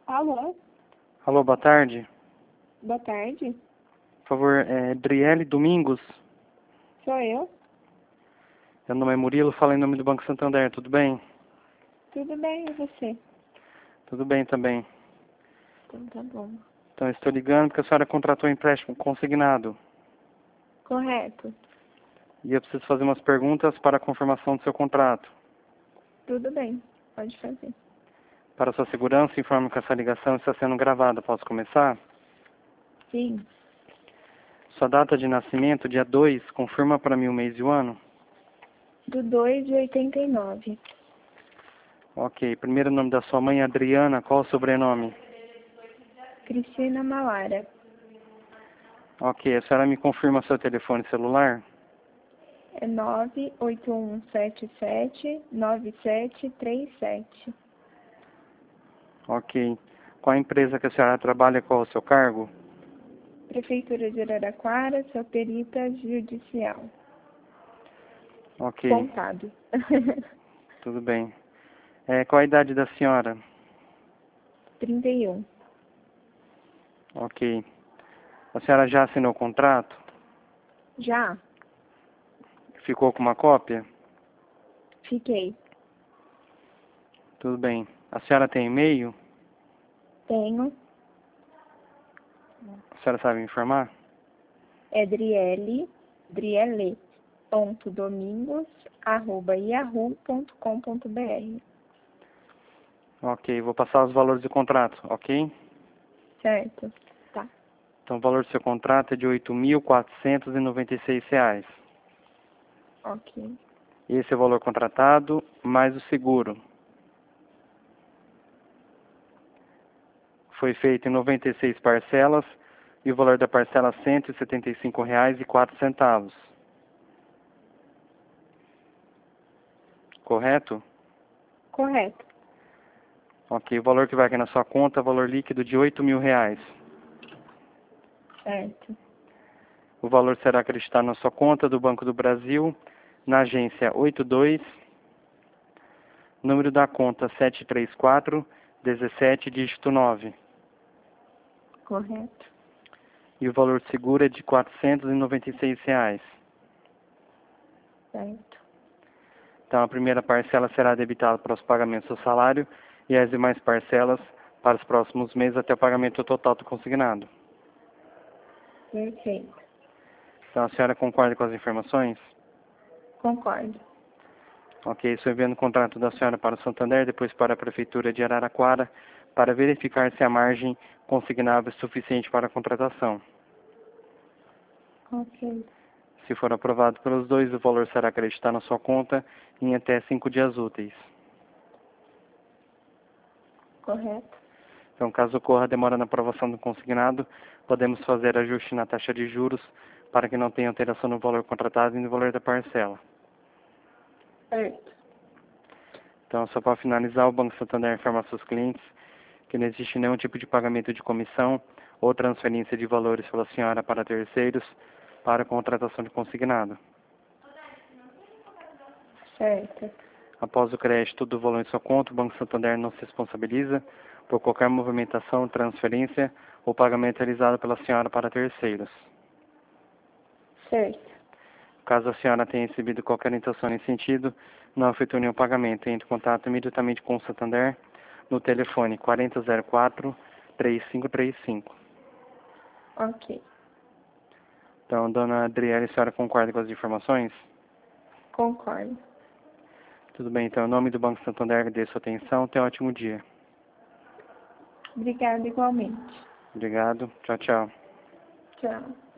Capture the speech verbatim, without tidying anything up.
Alô? Alô, boa tarde. Boa tarde. Por favor, é Driele Domingos. Sou eu? Meu nome é Murilo, falo em nome do Banco Santander, tudo bem? Tudo bem, e você? Tudo bem também. Então tá bom. Então, eu estou ligando porque a senhora contratou um empréstimo consignado. Correto. E eu preciso fazer umas perguntas para a confirmação do seu contrato. Tudo bem, pode fazer. Para sua segurança, informo que essa ligação está sendo gravada. Posso começar? Sim. Sua data de nascimento, dia dois, confirma para mim o mês e o ano? Do dois de oitenta e nove. Ok. Primeiro nome da sua mãe, Adriana. Qual o sobrenome? Cristina Malara. Ok. A senhora me confirma seu telefone celular? É nove oito um sete sete nove sete três sete. Ok. Qual a empresa que a senhora trabalha? Qual o seu cargo? Prefeitura de Araraquara, sou perita judicial. Ok. Contado. Tudo bem. É, qual a idade da senhora? trinta e um. Ok. A senhora já assinou o contrato? Já? Ficou com uma cópia? Fiquei. Tudo bem. A senhora tem e-mail? Tenho. A senhora sabe me informar? É Driele, Driele, ponto domingos, arroba yahoo ponto com ponto br. Ok. Vou passar os valores do contrato, ok? Certo? Tá. Então, o valor do seu contrato é de oito mil quatrocentos e noventa e seis reais. Ok. Esse é o valor contratado, mais o seguro. Foi feito em noventa e seis parcelas e o valor da parcela é cento e setenta e cinco reais e quatro centavos. Correto? Correto. Ok. O valor que vai aqui na sua conta é o valor líquido de oito mil reais. Certo. O valor será acreditado na sua conta do Banco do Brasil, na agência oitenta e dois, número da conta sete três quatro, dezessete, dígito nove. Correto. E o valor seguro é de quatrocentos e noventa e seis reais. Certo. Então, a primeira parcela será debitada para os pagamentos do salário e as demais parcelas para os próximos meses até o pagamento total do consignado. Perfeito. Então, a senhora concorda com as informações? Concordo. Ok, estou enviando o contrato da senhora para o Santander, depois para a Prefeitura de Araraquara, para verificar se a margem consignável é suficiente para a contratação. Ok. Se for aprovado pelos dois, o valor será acreditado na sua conta em até cinco dias úteis. Correto. Então, caso ocorra demora na aprovação do consignado, podemos fazer ajuste na taxa de juros para que não tenha alteração no valor contratado e no valor da parcela. Certo. Então, só para finalizar, o Banco Santander informa aos seus clientes que não existe nenhum tipo de pagamento de comissão ou transferência de valores pela senhora para terceiros para a contratação de consignado. Certo. Após o crédito do valor em sua conta, o Banco Santander não se responsabiliza por qualquer movimentação, transferência ou pagamento realizado pela senhora para terceiros. Certo. Caso a senhora tenha recebido qualquer intenção nesse sentido, não efetue nenhum pagamento. Entre em contato imediatamente com o Santander no telefone quatro zero quatro, três cinco três cinco. Ok. Então, dona Adriele, a senhora concorda com as informações? Concordo. Tudo bem, então, em nome do Banco Santander, agradeço a atenção. Tenha um ótimo dia. Obrigada igualmente. Obrigado. Tchau, tchau. Tchau.